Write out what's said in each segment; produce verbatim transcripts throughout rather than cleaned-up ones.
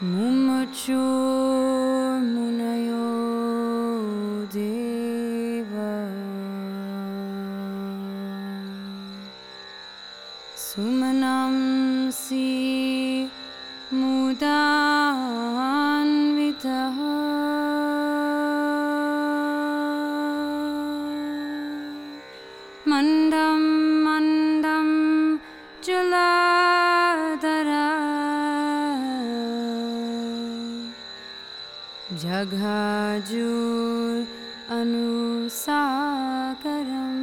Mumachurmunayo deva Sumanamsi mudanvitaha Mandam mandam jaladhara Jaghajur anusakaram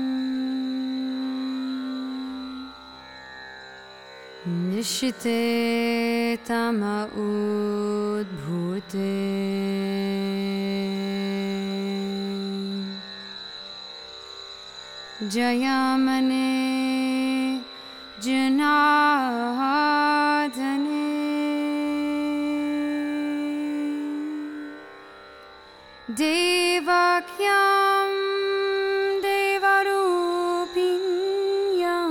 Nishite tama udbhute Jayamane janadhane Devakyam devarupinyam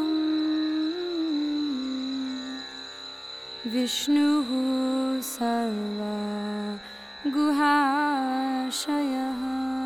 Vishnuhu sarva guhashayah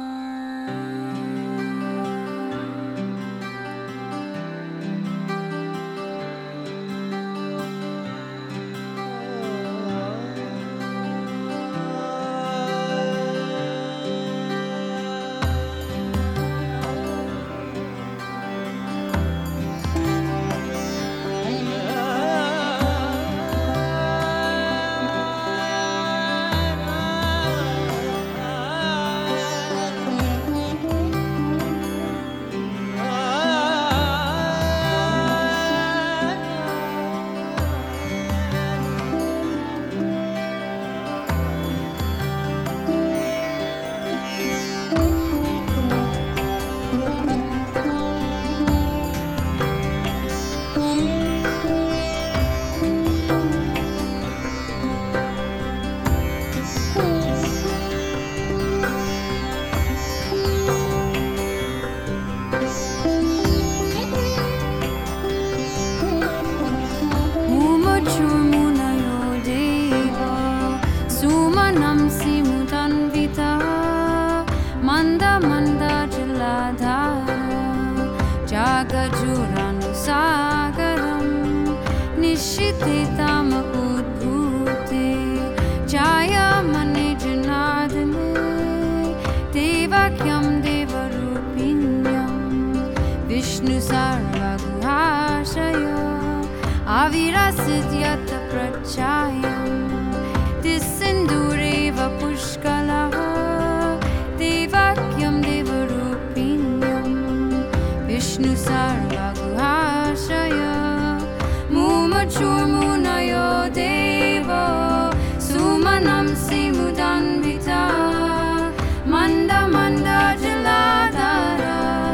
Manda manda jaladhara Jagajuranusagaram Nishite tama udbhute Jayamane janadhane Devakyam devarupinyam Vishnu sarva guhashaya Avirasidhyata prachayam Tisindureva pushkalaha Devakyam devarupinyam Vishnu sarva guhashaya Mumachurmunayo deva Sumanamsi mudanvita Manda manda jaladhara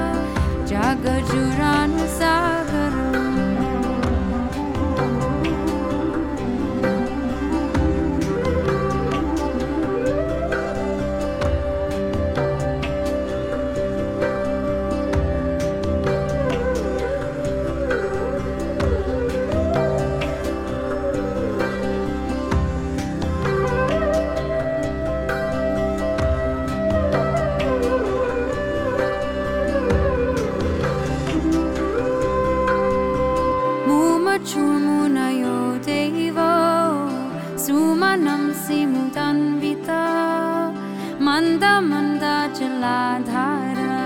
Jagajuranusagaram Mumachurmunayo deva Sumanamsi mudanvita Manda manda jaladhara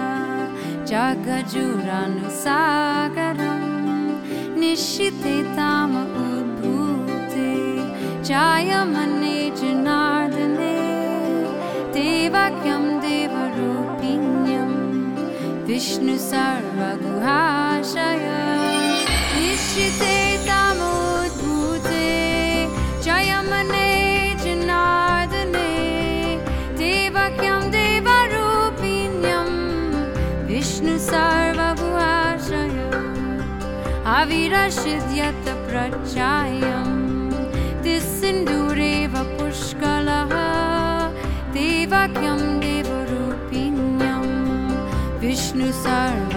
Jagajuranusagaram Nishite tama udbhute Jayamane janardane Devakyam devarupinyam Vishnu sarva guhashaya Nishite tama udbhute Jayamane janardane Devakyam devarupinyam Vishnu sarva guhashaya Avirashidhyata prachayam Tisindureva pushkalaha Devakyam devarupinyam Vishnu sarva